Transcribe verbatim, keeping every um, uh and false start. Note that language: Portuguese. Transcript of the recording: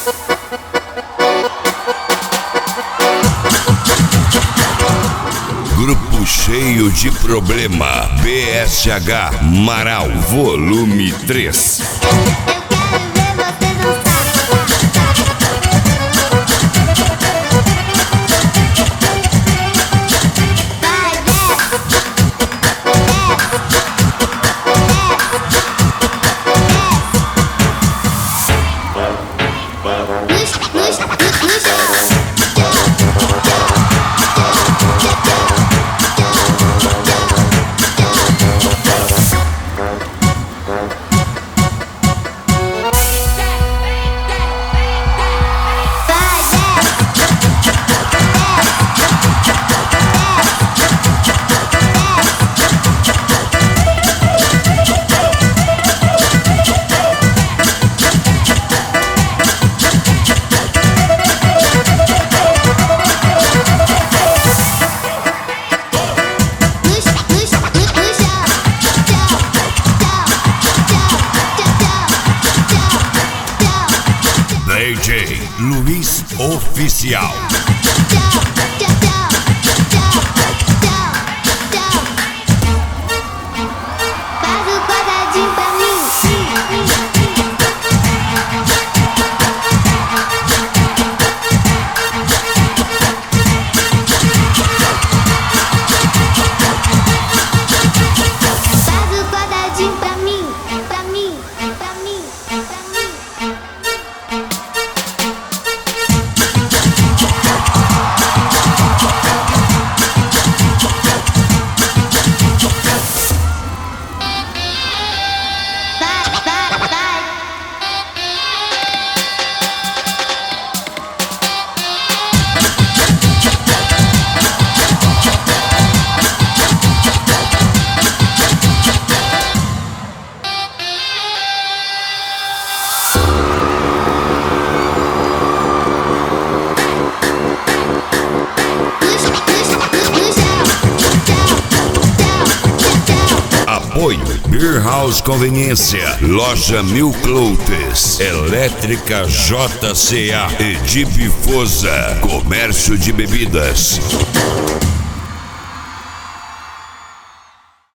Grupo cheio de problema. B S H Marau, volume três. D J Luiz Oficial. Faz o quadradinho pra mim. Faz o quadradinho pra mim, pra mim, pra mim, pra mim. Apoio Beer House Conveniência, Loja Mil Cloutes, Elétrica J C A e Deep Fosa, Comércio de Bebidas.